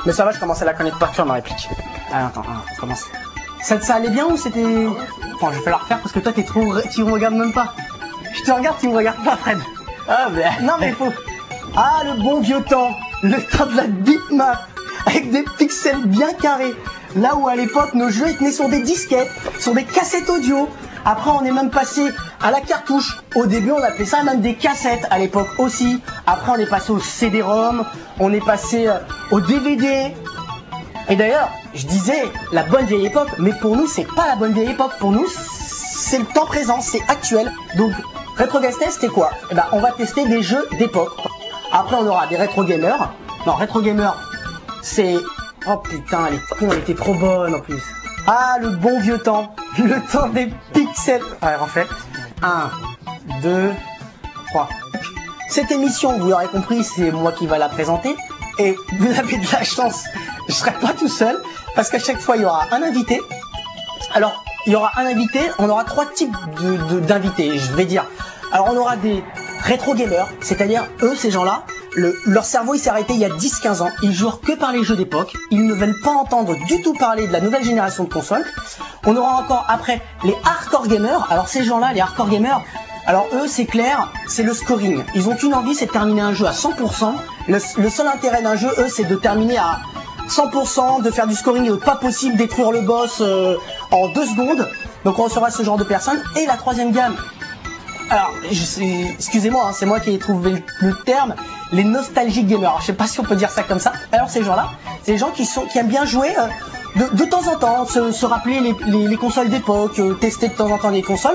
Mais ça va, je commence à la connaître par cœur ma réplique. Ah, attends, on commence. Ça allait bien ou c'était... Enfin, je vais la refaire parce que toi, tu me regardes même pas. Je te regarde, tu me regardes pas, Fred. Ah, mais... Non, mais faut... Ah, le bon vieux temps. Le temps de la bitmap. Avec des pixels bien carrés. Là où à l'époque, nos jeux étaient sur des disquettes, sur des cassettes audio. Après, on est même passé à la cartouche. Au début, on appelait ça même des cassettes à l'époque aussi. Après, on est passé au CD-ROM. On est passé au DVD. Et d'ailleurs, je disais la bonne vieille époque, mais pour nous, c'est pas la bonne vieille époque. Pour nous, c'est le temps présent, c'est actuel. Donc, Retro Guest Test, c'est quoi? Eh ben, on va tester des jeux d'époque. Après, on aura des rétro gamers. Non, rétro gamer, c'est... Oh putain, elle était trop bonne en plus. Ah, le bon vieux temps. Le temps des pixels. Ouais, en fait, 1, 2, 3. Cette émission, vous l'aurez compris, c'est moi qui va la présenter. Et vous avez de la chance, je serai pas tout seul, parce qu'à chaque fois, il y aura un invité. Alors, il y aura un invité, on aura 3 types d'invités, je vais dire. Alors, on aura des rétro gamers, c'est-à-dire, eux, ces gens-là, leur cerveau il s'est arrêté il y a 10-15 ans, ils jouent que par les jeux d'époque, ils ne veulent pas entendre du tout parler de la nouvelle génération de consoles. On aura encore après les hardcore gamers, alors ces gens-là, les hardcore gamers, alors eux c'est clair, c'est le scoring. Ils ont qu'une envie, c'est de terminer un jeu à 100%. Le seul intérêt d'un jeu, eux, c'est de terminer à 100%, de faire du scoring pas possible, détruire le boss en 2 secondes. Donc on recevra ce genre de personnes. Et la troisième gamme, alors, excusez-moi, hein, c'est moi qui ai trouvé le terme, les nostalgiques gamers. Alors, je sais pas si on peut dire ça comme ça. Alors, ces gens-là, c'est les gens qui aiment bien jouer de temps en temps, se rappeler les consoles d'époque, tester de temps en temps les consoles.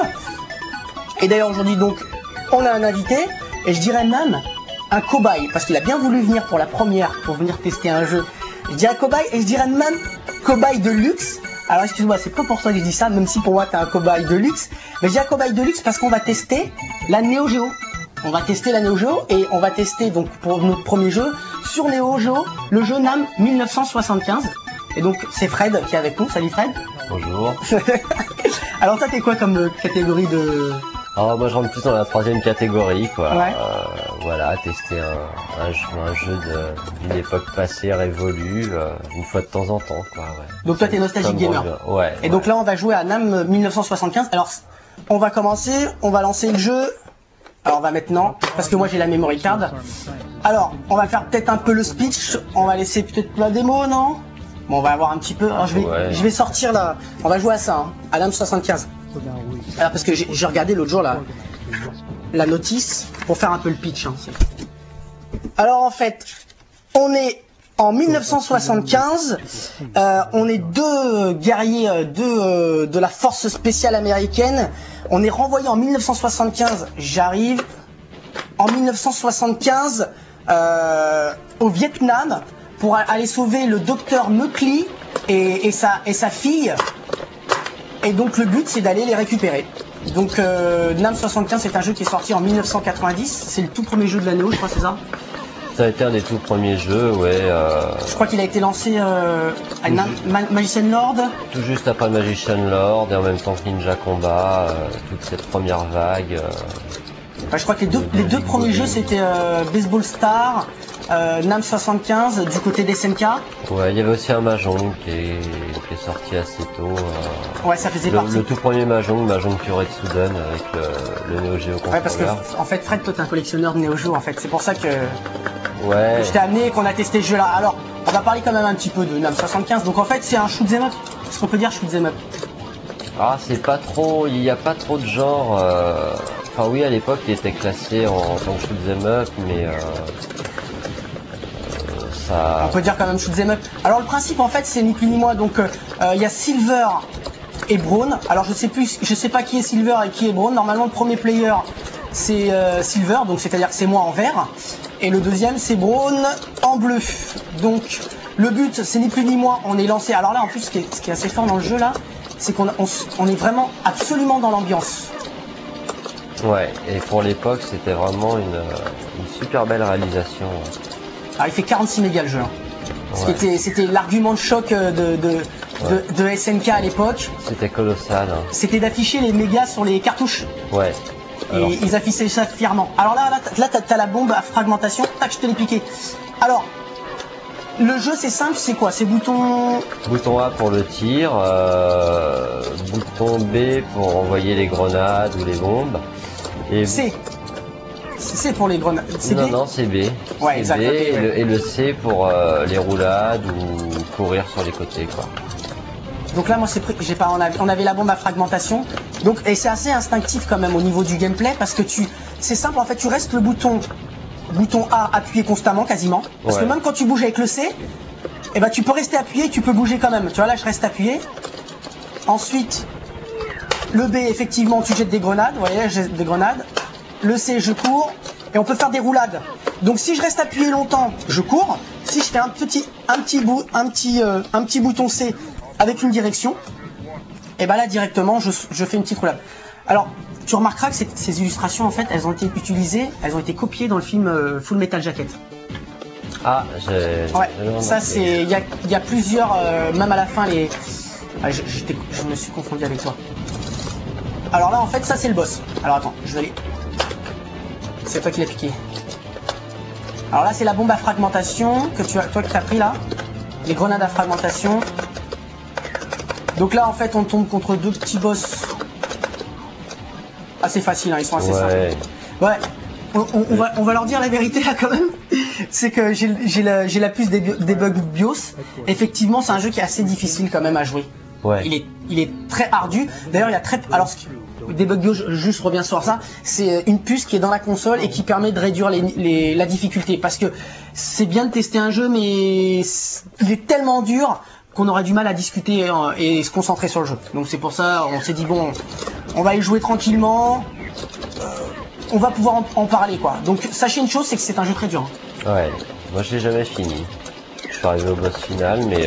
Et d'ailleurs, aujourd'hui, donc, on a un invité, et je dirais même un cobaye, parce qu'il a bien voulu venir pour la première, pour venir tester un jeu. Je dirais cobaye, et je dirais même cobaye de luxe. Alors excuse-moi, c'est pas pour toi que je dis ça, même si pour moi t'es un cobaye de luxe. Mais je dis un cobaye de luxe parce qu'on va tester la Neo Geo. On va tester la Neo Geo et on va tester donc pour notre premier jeu sur Neo Geo le jeu NAM 1975. Et donc c'est Fred qui est avec nous. Salut Fred. Bonjour. Alors toi t'es quoi comme catégorie de... Alors moi je rentre plus dans la 3e catégorie quoi. Ouais. Voilà, tester un jeu d'une époque passée révolue une fois de temps en temps quoi. Ouais. Donc toi t'es nostalgique gamer. Ouais. Et donc là on va jouer à NAM 1975. Alors on va commencer, on va lancer le jeu. Alors on va maintenant, parce que moi j'ai la memory card. Alors on va faire peut-être un peu le speech. On va laisser peut-être la démo, non? Bon on va avoir un petit peu. Alors je vais sortir là. On va jouer à ça, hein, à NAM 75. Alors parce que j'ai regardé l'autre jour la notice pour faire un peu le pitch. Hein. Alors en fait, on est en 1975, on est 2 guerriers de la force spéciale américaine. On est renvoyé en 1975, j'arrive, en 1975 au Vietnam pour aller sauver le docteur Meucli et sa fille. Et donc le but c'est d'aller les récupérer. Donc NAM 75 c'est un jeu qui est sorti en 1990, c'est le tout premier jeu de la Neo, je crois, c'est ça? Ça a été un des tout premiers jeux, ouais. Je crois qu'il a été lancé à Magician Lord. Tout juste après Magician Lord et en même temps que Ninja Combat, toute cette première vague. Enfin, je crois que les deux premiers jeux c'était Baseball Star, NAM 75 du côté des SNK. Ouais, il y avait aussi un Mahjong qui est sorti assez tôt. Ouais, ça faisait partie. Le tout premier Mahjong Kyuretsuden avec le Neo Geo controller. Ouais, parce que en fait Fred, toi t'es un collectionneur de Neo Geo en fait, c'est pour ça que ouais. Je t'ai amené et qu'on a testé ce jeu là. Alors, on va parler quand même un petit peu de NAM 75. Donc en fait c'est un shoot'em up. Est-ce qu'on peut dire shoot'em up? Ah, c'est pas trop, il n'y a pas trop de genre. Enfin oui, à l'époque il était classé en tant que shoot'em up, mais ça... On peut dire quand même shoot'em up. Alors le principe en fait c'est ni plus ni moins, donc il y a Silver et Braun. Alors je sais pas qui est Silver et qui est Braun. Normalement le premier player c'est Silver, donc c'est-à-dire que c'est moi en vert. Et le deuxième c'est Braun en bleu. Donc le but c'est ni plus ni moins, on est lancé. Alors là en plus ce qui est assez fort dans le jeu là, c'est qu'on est vraiment absolument dans l'ambiance. Ouais, et pour l'époque c'était vraiment une super belle réalisation. Alors il fait 46 mégas le jeu. Hein. Ouais. C'était l'argument de choc de SNK à l'époque. C'était colossal. Hein. C'était d'afficher les mégas sur les cartouches. Ouais. Alors, et ils affichaient ça fièrement. Alors là t'as la bombe à fragmentation. Tac, je te l'ai piqué. Alors, le jeu c'est simple, c'est quoi? C'est bouton... Bouton A pour le tir, bouton B pour envoyer les grenades ou les bombes. Et C. C'est pour les grenades. C'est non, B. non, c'est B. Ouais, C'est exact. B, Okay, ouais. et le C pour les roulades ou courir sur les côtés, quoi. Donc là, moi, j'ai pas, on avait la bombe à fragmentation. Donc, et c'est assez instinctif quand même au niveau du gameplay parce que c'est simple en fait, tu restes le bouton A appuyé constamment quasiment. Parce que même quand tu bouges avec le C, eh ben, tu peux rester appuyé, tu peux bouger quand même. Tu vois là, je reste appuyé. Ensuite, le B, effectivement, tu jettes des grenades. Vous voyez, je jette des grenades. Le C, je cours. Et on peut faire des roulades. Donc si je reste appuyé longtemps, je cours. Si je fais un petit bouton C avec une direction, et ben là directement je fais une petite roulade. Alors tu remarqueras que ces illustrations en fait elles ont été utilisées, elles ont été copiées dans le film Full Metal Jacket. Ah, ouais, ça c'est, il y a plusieurs, même à la fin les... Ah, je me suis confondu avec toi. Alors là en fait ça c'est le boss. Alors attends, je vais aller... C'est toi qui l'as piqué. Alors là c'est la bombe à fragmentation que toi que t'as pris là. Les grenades à fragmentation. Donc là en fait on tombe contre deux petits boss assez faciles, hein, ils sont assez simples. Ouais, on va leur dire la vérité là quand même. C'est que j'ai la puce debug BIOS. Effectivement c'est un jeu qui est assez difficile quand même à jouer. Ouais. Il est très ardu. D'ailleurs il y a très... Alors debug BIOS, juste reviens sur ça, c'est une puce qui est dans la console et qui permet de réduire la difficulté. Parce que c'est bien de tester un jeu mais il est tellement dur qu'on aurait du mal à discuter et se concentrer sur le jeu. Donc c'est pour ça on s'est dit bon, on va y jouer tranquillement, on va pouvoir en parler quoi. Donc sachez une chose, c'est que c'est un jeu très dur. Ouais, moi je l'ai jamais fini. Je suis arrivé au boss final mais...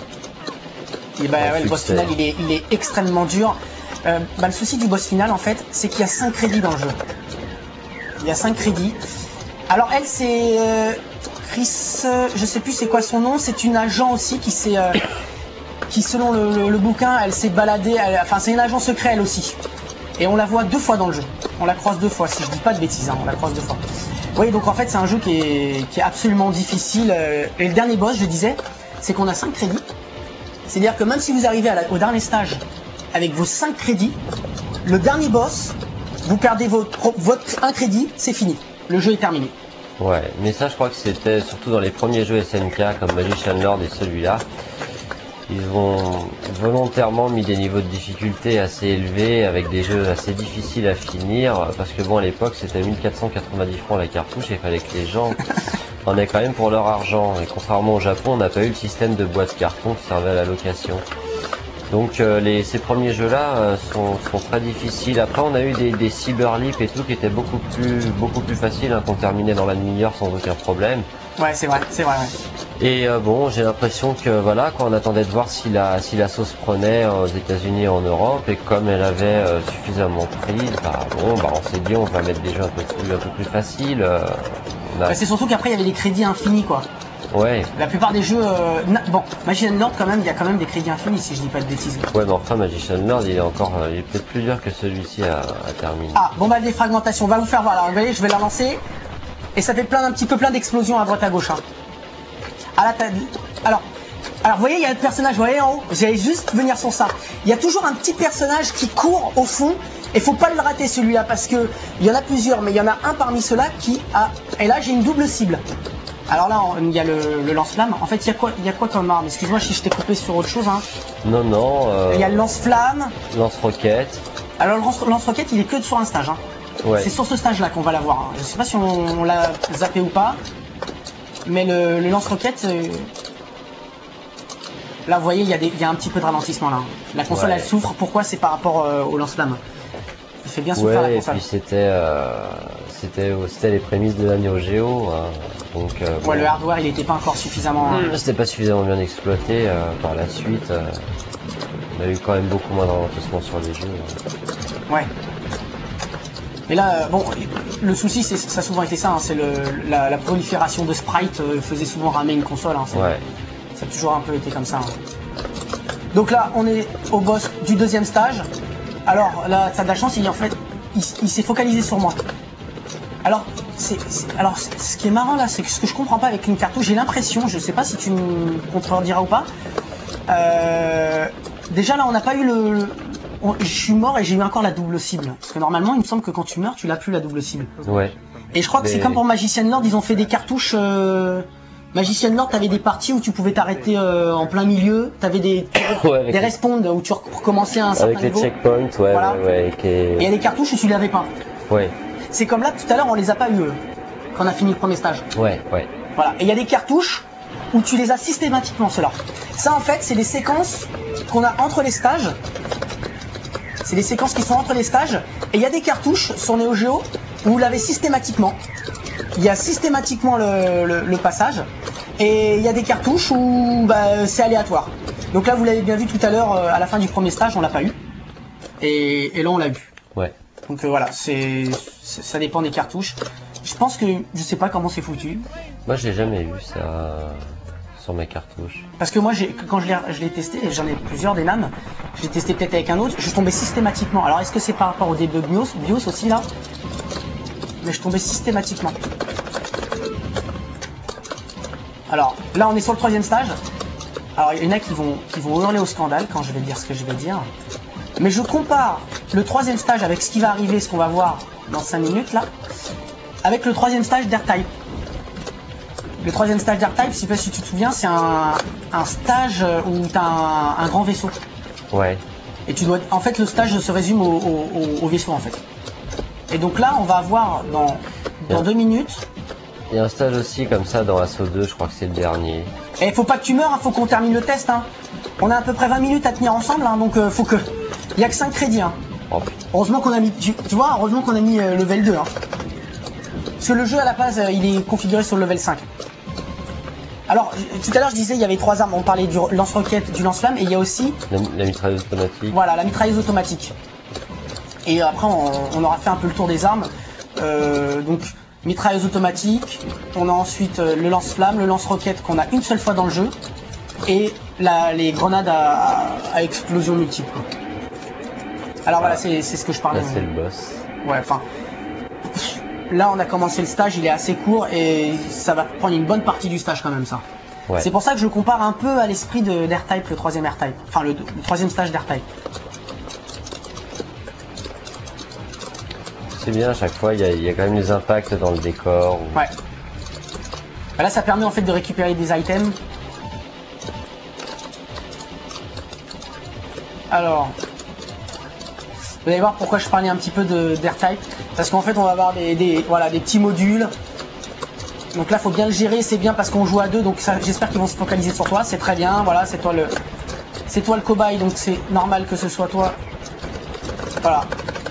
Et bah ouais, le boss final il est extrêmement dur. Le souci du boss final en fait, c'est qu'il y a 5 crédits dans le jeu. Il y a 5 crédits. Alors elle c'est... Chris, je sais plus c'est quoi son nom, c'est une agent aussi qui selon le bouquin, elle s'est baladée, enfin c'est une agent secret elle aussi. Et on la voit 2 fois dans le jeu. On la croise 2 fois, si je dis pas de bêtises, hein, on la croise 2 fois. Oui, donc en fait c'est un jeu qui est absolument difficile. Et le dernier boss, je disais, c'est qu'on a 5 crédits. C'est-à-dire que même si vous arrivez au dernier stage avec vos 5 crédits, le dernier boss, vous perdez votre 1 crédit, c'est fini. Le jeu est terminé. Ouais, mais ça je crois que c'était surtout dans les premiers jeux SNK comme Magician Lord et celui-là. Ils ont volontairement mis des niveaux de difficulté assez élevés avec des jeux assez difficiles à finir parce que bon à l'époque c'était 1490 francs la cartouche et il fallait que les gens en aient quand même pour leur argent. Et contrairement au Japon, on n'a pas eu le système de boîte carton qui servait à la location. Donc ces premiers jeux-là sont très difficiles. Après, on a eu des Cyberleap et tout qui étaient beaucoup plus faciles, hein, qu'on terminait dans la demi-heure sans aucun problème. Ouais, c'est vrai, ouais. Et bon, j'ai l'impression que voilà, quoi, on attendait de voir si la sauce prenait aux États-Unis et en Europe, et comme elle avait suffisamment pris, on s'est dit on va mettre des jeux un peu plus faciles. C'est surtout qu'après il y avait des crédits infinis quoi. Ouais. La plupart des jeux, bon, Magician Lord quand même, il y a quand même des crédits infinis si je dis pas de bêtises. Ouais, mais enfin Magician Lord, il est peut-être plus dur que celui-ci à terminer. Ah, bon bah des fragmentations, on va vous faire voir. Alors vous voyez, je vais la lancer et ça fait un petit peu plein d'explosions à droite à gauche. Hein. Alors vous voyez, il y a le personnage, vous voyez en haut, j'allais juste venir sur ça. Il y a toujours un petit personnage qui court au fond. Et faut pas le rater celui-là parce que il y en a plusieurs, mais il y en a un parmi ceux-là qui a. Et là j'ai une double cible. Alors là il y a le lance-flamme. En fait il y a quoi comme arme? Excuse-moi si je t'ai coupé sur autre chose. Hein. Non. Il y a le lance-flamme. Lance-roquette. Alors le lance-roquette il est que sur un stage. Hein. Ouais. C'est sur ce stage-là qu'on va l'avoir. Hein. Je sais pas si on l'a zappé ou pas, mais le lance-roquette. Là vous voyez il y a un petit peu de ralentissement là. La console elle souffre. Pourquoi? C'est par rapport au lance-flamme. Il fait bien souffrir la console. Et puis c'était les prémices de la Neo Geo. Hein. Donc, ouais, le hardware il était pas encore suffisamment. C'était pas suffisamment bien exploité par la suite. On a eu quand même beaucoup moins de ralentissement sur les jeux. Ouais. Mais là, bon, le souci, ça a souvent été ça, hein, c'est la prolifération de sprites faisait souvent ramer une console. Hein, ouais. Ça a toujours un peu été comme ça. Hein. Donc là, on est au boss du deuxième stage. Alors là, t'as de la chance, il s'est focalisé sur moi. Alors, ce qui est marrant là, c'est que ce que je comprends pas avec une cartouche, j'ai l'impression, je sais pas si tu me contrediras ou pas, déjà là on n'a pas eu je suis mort et j'ai eu encore la double cible. Parce que normalement il me semble que quand tu meurs tu l'as plus la double cible. Ouais. Et je crois que c'est comme pour Magician Lord, ils ont fait des cartouches... Magician Lord, t'avais des parties où tu pouvais t'arrêter en plein milieu, t'avais des respawns où tu recommençais à un certain niveau. Avec les checkpoints, ouais, voilà. ouais. Et il y a des cartouches où tu l'avais pas. Ouais. C'est comme là, tout à l'heure, on les a pas eu quand on a fini le premier stage. Ouais, ouais. Voilà. Et il y a des cartouches où tu les as systématiquement, ceux-là. Ça, en fait, c'est des séquences qu'on a entre les stages. C'est des séquences qui sont entre les stages. Et il y a des cartouches sur Neo Geo où vous l'avez systématiquement. Il y a systématiquement le passage. Et il y a des cartouches où c'est aléatoire. Donc là, vous l'avez bien vu tout à l'heure, à la fin du premier stage, on l'a pas eu. Et là, on l'a eu. Ouais. Donc voilà, ça dépend des cartouches. Je pense que je sais pas comment c'est foutu. Moi, j'ai jamais eu ça sur mes cartouches. Parce que moi, quand je l'ai testé, et j'en ai plusieurs des NAM, je l'ai testé peut-être avec un autre, je tombais systématiquement. Alors est-ce que c'est par rapport au debug BIOS aussi là? Mais je tombais systématiquement. Alors là, on est sur le troisième stage. Alors il y en a qui vont hurler au scandale quand je vais dire ce que je vais dire. Mais je compare le troisième stage avec ce qui va arriver, ce qu'on va voir dans 5 minutes là, avec le troisième stage d'R-Type. Le troisième stage d'R-Type, je sais pas si tu te souviens, c'est un stage où tu as un grand vaisseau. Ouais. Et tu dois, en fait, le stage se résume au vaisseau en fait. Et donc là, on va avoir dans 2 minutes. Il y a un stage aussi comme ça dans Assaut 2, je crois que c'est le dernier. Et faut pas que tu meurs, hein, faut qu'on termine le test. Hein. On a à peu près 20 minutes à tenir ensemble, hein, donc faut que. Il y a que 5 crédits. Hein. Oh. Heureusement qu'on a mis, tu vois, heureusement qu'on a mis level 2. Hein. Parce que le jeu à la base, il est configuré sur le level 5. Alors, tout à l'heure je disais il y avait 3 armes, on parlait du lance-roquette, du lance-flamme, et il y a aussi... La mitrailleuse automatique. Voilà, la mitrailleuse automatique. Et après on aura fait un peu le tour des armes. Donc, mitrailleuse automatique, on a ensuite le lance-flamme, le lance-roquette qu'on a une seule fois dans le jeu, et les grenades à explosion multiple. Alors voilà, c'est ce que je parlais. Là c'est le boss. Ouais, enfin... Là, on a commencé le stage, il est assez court et ça va prendre une bonne partie du stage quand même, ça. Ouais. C'est pour ça que je compare un peu à l'esprit d'R-Type, le troisième R-Type. Enfin, le troisième stage d'R-Type. C'est bien, à chaque fois, il y a quand même des impacts dans le décor. Ou... Ouais. Là, ça permet en fait de récupérer des items. Alors... Vous allez voir pourquoi je parlais un petit peu d'R-Type. Parce qu'en fait on va avoir des petits modules. Donc là il faut bien le gérer, c'est bien parce qu'on joue à deux, donc j'espère qu'ils vont se focaliser sur toi, c'est très bien, voilà, c'est toi le cobaye, donc c'est normal que ce soit toi. Voilà.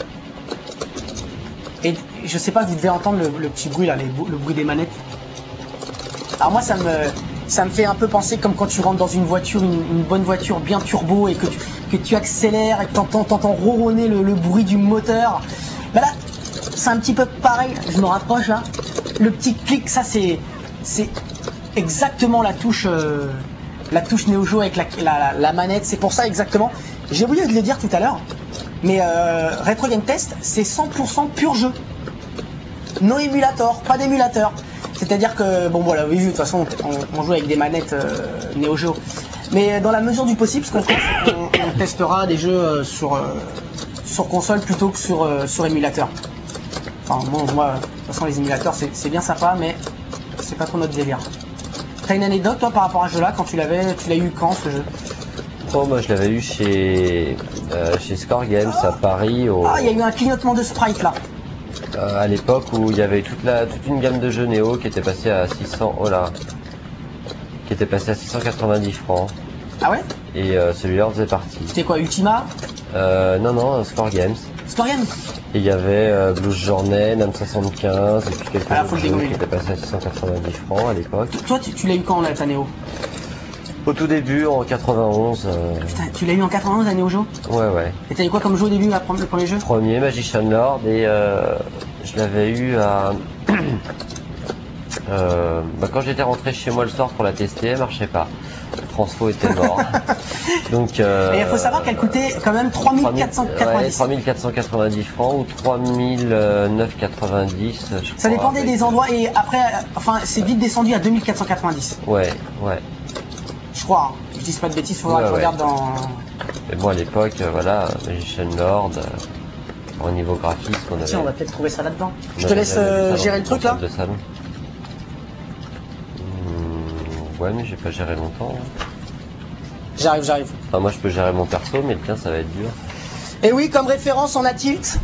Et je sais pas, vous devez entendre le petit bruit là, le bruit des manettes. Alors moi ça me fait un peu penser comme quand tu rentres dans une voiture, une bonne voiture bien turbo et que tu accélères et que t'entends ronronner le bruit du moteur. Bah là, c'est un petit peu pareil, je me rapproche là. Le petit clic, ça c'est exactement la touche Neo Geo avec la manette, c'est pour ça exactement. J'ai oublié de le dire tout à l'heure, mais Retro Game Test, c'est 100% pur jeu. No émulator, pas d'émulateur. C'est-à-dire que, bon voilà, vous avez vu, de toute façon, on joue avec des manettes Neo Geo. Mais dans la mesure du possible, ce qu'on fait, c'est qu'on testera des jeux sur console plutôt que sur émulateur. Enfin, bon, moi, de toute façon, les émulateurs, c'est bien sympa, mais c'est pas trop notre délire. T'as une anecdote, toi, par rapport à ce jeu-là, quand tu l'as eu quand, ce jeu? Oh, moi, je l'avais eu chez Score Games à Paris. Ah, il y a eu un clignotement de sprite, là. À l'époque où il y avait toute une gamme de jeux Néo qui était passée à 600, oh là, qui était passée à 690 francs. Ah ouais? Et celui-là en faisait partie. C'était quoi, Ultima? Non, Score Games. Score Games? Et il y avait Blues Journey, NAM 75, et puis quelques autres jeux qui étaient passés à 690 francs à l'époque. Toi, tu l'as eu quand, là, ta Néo? Au tout début, en 91. Putain, tu l'as eu en 91 la Neo Geo? Ouais. Et t'as eu quoi comme jeu au début, le premier jeu? Premier, Magician Lord, et je l'avais eu à... quand j'étais rentré chez moi le soir pour la tester, elle marchait pas. François était mort. Donc, et il faut savoir qu'elle coûtait quand même 3490. 3490 francs ou 3990. Ça dépendait des endroits et après, enfin, c'est vite descendu à 2490. Ouais. Je crois. Hein. Je dis pas de bêtises, faut voir que je regarde dans. Mais bon, à l'époque, voilà, Magician Lord, au niveau graphisme, on avait. Tiens, on va peut-être trouver ça là-dedans. Je te laisse gérer le truc là. De salon. Ouais, mais j'ai pas géré longtemps. Hein. J'arrive. Enfin, moi, je peux gérer mon perso, mais le tien, ça va être dur. Et oui, comme référence, on a Tilt.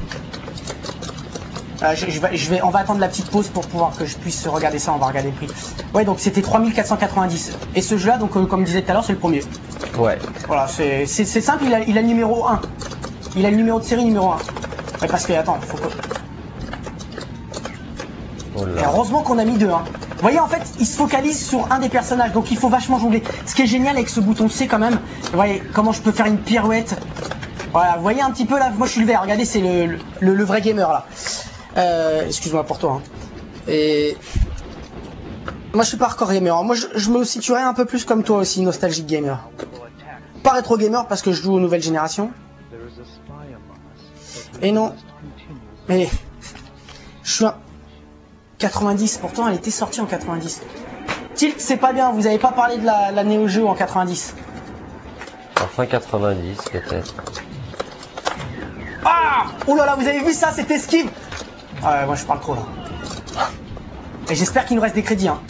On va attendre la petite pause pour pouvoir que je puisse regarder ça. On va regarder le prix. Ouais, donc c'était 3490. Et ce jeu-là, donc comme je disais tout à l'heure, c'est le premier. Ouais. Voilà, c'est simple. Il a le numéro 1. Il a le numéro de série numéro 1. Ouais, parce que attends, faut que. Oh là. Et heureusement qu'on a mis 2. Hein. Vous voyez, en fait, il se focalise sur un des personnages, donc il faut vachement jongler. Ce qui est génial avec ce bouton C quand même, vous voyez comment je peux faire une pirouette. Voilà, vous voyez un petit peu là, moi je suis le vert, regardez, c'est le vrai gamer là. Excuse-moi pour toi. Hein. Et moi je suis pas hardcore gamer, moi je me situerais un peu plus comme toi aussi, nostalgique gamer. Pas rétro gamer parce que je joue aux nouvelles générations. Et non, mais je suis un 90, pourtant elle était sortie en 90. Tilt, c'est pas bien, vous avez pas parlé de la Neo Geo en 90. Enfin 90 peut-être. Ah! Oh là là, vous avez vu ça, cette esquive? Ah, moi je parle trop là. Et j'espère qu'il nous reste des crédits. Hein.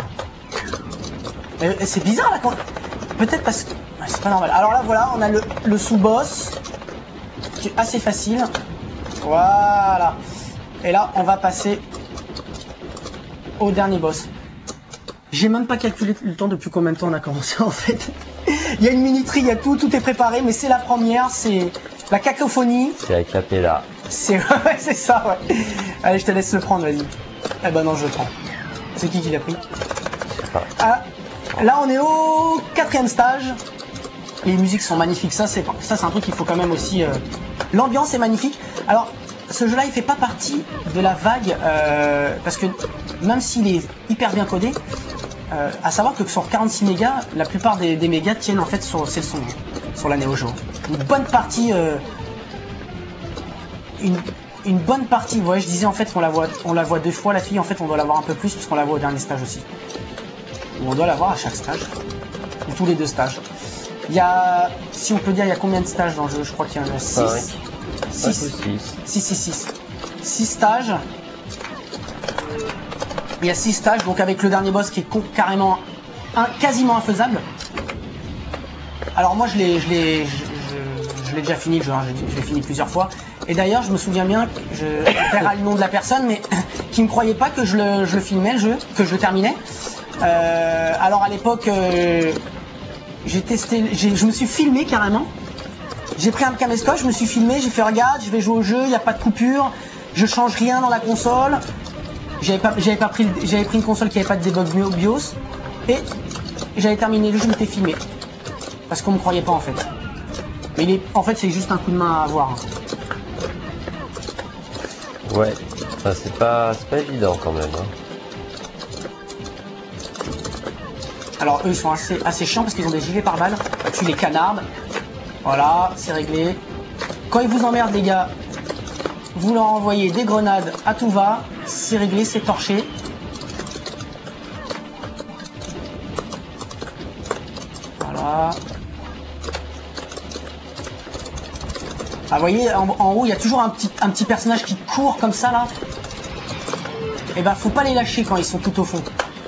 C'est bizarre là quand. Peut-être parce que. C'est pas normal. Alors là voilà, on a le sous-boss. Qui est assez facile. Voilà. Et là, on va passer au dernier boss. J'ai même pas calculé le temps depuis combien de temps on a commencé en fait. Il y a une minuterie, il y a tout est préparé, mais c'est la première, c'est la cacophonie. C'est avec la là. C'est ouais, c'est ça, ouais. Allez, je te laisse le prendre, vas-y. Eh ben non, je le prends. C'est qui l'a pris? Ah, là, on est au 4e stage. Les musiques sont magnifiques, ça c'est un truc qu'il faut quand même aussi. L'ambiance est magnifique. Alors, ce jeu-là, il fait pas partie de la vague parce que même s'il est hyper bien codé, à savoir que sur 46 mégas, la plupart des mégas tiennent en fait c'est le son, sur la Neo Geo. Une bonne partie, une bonne partie. Ouais, je disais en fait qu'on la voit 2 fois la fille. En fait, on doit la voir un peu plus parce qu'on la voit au dernier stage aussi. Ou on doit la voir à chaque stage, ou tous les 2 stages. Il y a, si on peut dire, il y a combien de stages dans le jeu? Je crois qu'il y en a 6. 6 stages. Il y a 6 stages, donc avec le dernier boss qui est carrément quasiment infaisable. Alors moi je l'ai déjà fini le jeu, hein, je l'ai fini plusieurs fois. Et d'ailleurs je me souviens bien, je perds le nom de la personne, mais qui ne croyait pas que je le filmais le jeu, que je le terminais. Alors à l'époque, j'ai testé, je me suis filmé carrément. J'ai pris un caméscope, je me suis filmé, j'ai fait regarde, je vais jouer au jeu, il n'y a pas de coupure, je change rien dans la console. J'avais pris une console qui n'avait pas de debug BIOS et j'avais terminé le jeu, je m'étais filmé. Parce qu'on ne me croyait pas en fait. Mais en fait c'est juste un coup de main à avoir. Ouais, enfin, c'est pas évident quand même. Hein. Alors eux ils sont assez chiants parce qu'ils ont des gilets pare-balles, tu les canardes. Voilà, c'est réglé. Quand ils vous emmerdent les gars, vous leur envoyez des grenades à tout va, c'est réglé, c'est torché. Voilà. Ah, vous voyez, en haut, il y a toujours un petit personnage qui court comme ça là. Et ben, faut pas les lâcher quand ils sont tout au fond.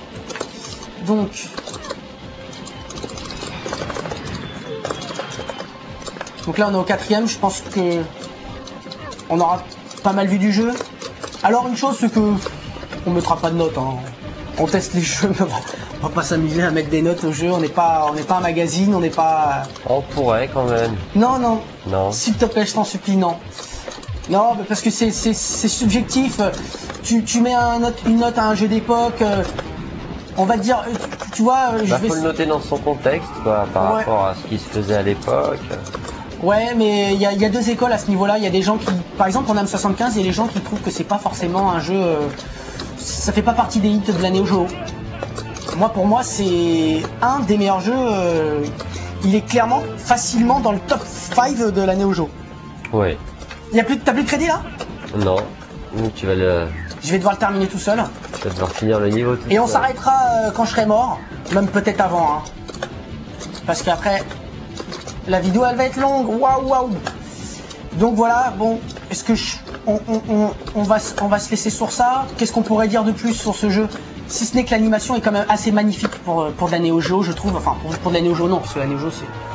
Donc là on est au 4e, je pense que on aura pas mal vu du jeu. Alors une chose c'est que on mettra pas de notes, hein. On teste les jeux, mais on va pas s'amuser à mettre des notes au jeu, on n'est pas un magazine, on n'est pas. On pourrait quand même. Non. Non. S'il te plaît, je t'en supplie, non. Non, parce que c'est subjectif. Tu mets une note à un jeu d'époque. On va dire, tu vois, faut le noter dans son contexte, quoi, par rapport à ce qui se faisait à l'époque. Ouais, mais il y a 2 écoles à ce niveau-là. Il y a des gens qui, par exemple, en AM75, il y a des gens qui trouvent que c'est pas forcément un jeu, ça fait pas partie des hits de la Neo Geo. Moi, pour moi, c'est un des meilleurs jeux. Il est clairement facilement dans le top 5 de la Neo Geo. Ouais. T'as plus de crédit là? Non. Tu vas le... Je vais devoir le terminer tout seul. Tu vas devoir finir le niveau tout Et on seul. s'arrêtera quand je serai mort. Même peut-être avant. Hein. Parce qu'après, la vidéo elle va être longue. Waouh, waouh. Donc voilà, bon, est-ce que on va se laisser sur ça? Qu'est-ce qu'on pourrait dire de plus sur ce jeu? Si ce n'est que l'animation est quand même assez magnifique pour de la Neo Geo, je trouve. Enfin, pour de la Neo Geo, non, parce que la Neo Geo,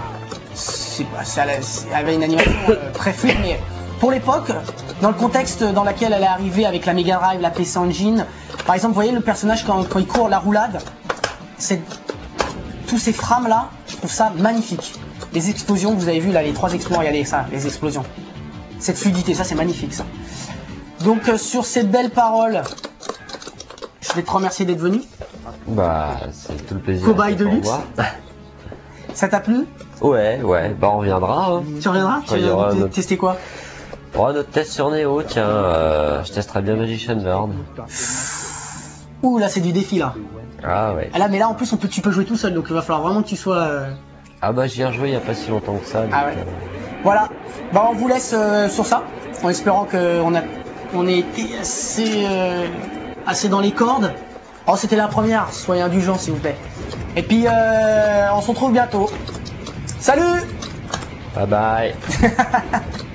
elle avait une animation très fluide, mais pour l'époque, dans le contexte dans lequel elle est arrivée avec la Mega Drive, la PC Engine, par exemple, vous voyez le personnage quand il court la roulade, tous ces frames là, je trouve ça magnifique. Les explosions, vous avez vu là, les 3 explosions, regardez ça, les explosions. Cette fluidité, ça c'est magnifique ça. Donc sur ces belles paroles, je vais te remercier d'être venu. Bah, c'est tout le plaisir. Cobaye de pour luxe. moi. Ça t'a plu? Ouais, bah on reviendra. Hein. Tu reviendras? Quand Tu il y aura vas notre- tester quoi? Oh, notre test sur Neo, tiens, je testerai bien Magician Lord. Ouh là c'est du défi là. Ah ouais. Ah, là mais là en plus tu peux jouer tout seul, donc il va falloir vraiment que tu sois... Ah bah j'y ai rejoué il y a pas si longtemps que ça. Donc, Ah ouais. Voilà, bah on vous laisse sur ça, en espérant qu'on ait été assez dans les cordes. Oh c'était la première, soyez indulgents s'il vous plaît. Et puis on se retrouve bientôt. Salut. Bye bye.